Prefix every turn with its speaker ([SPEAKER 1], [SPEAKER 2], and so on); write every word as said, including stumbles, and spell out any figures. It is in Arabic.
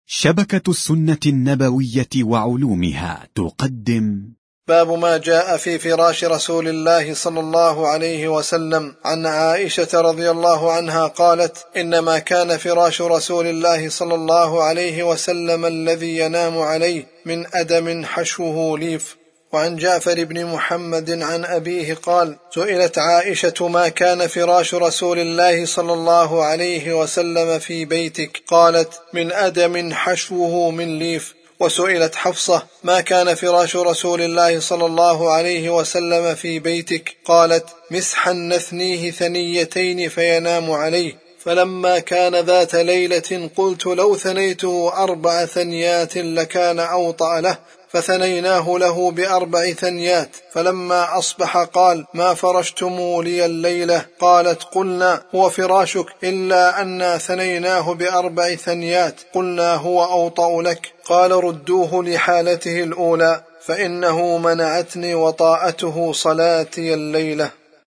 [SPEAKER 1] شبكة السنة النبوية وعلومها تقدم
[SPEAKER 2] باب ما جاء في فراش رسول الله صلى الله عليه وسلم. عن عائشة رضي الله عنها قالت: إنما كان فراش رسول الله صلى الله عليه وسلم الذي ينام عليه من أدم حشوه ليف. وعن جعفر بن محمد عن أبيه قال: سئلت عائشة: ما كان فراش رسول الله صلى الله عليه وسلم في بيتك؟ قالت: من أدم حشوه من ليف. وسئلت حفصة: ما كان فراش رسول الله صلى الله عليه وسلم في بيتك؟ قالت: مسحا نثنيه ثنيتين فينام عليه. فلما كان ذات ليلة قلت: لو ثنيته أربع ثنيات لكان أوطأ له، فثنيناه له بأربع ثنيات. فلما أصبح قال: ما فرشتم لي الليلة؟ قالت: قلنا: هو فراشك، إلا أن ثنيناه بأربع ثنيات. قلنا: هو أوطأ لك. قال: ردوه لحالته الأولى، فإنه منعتني وطاءته صلاتي الليلة.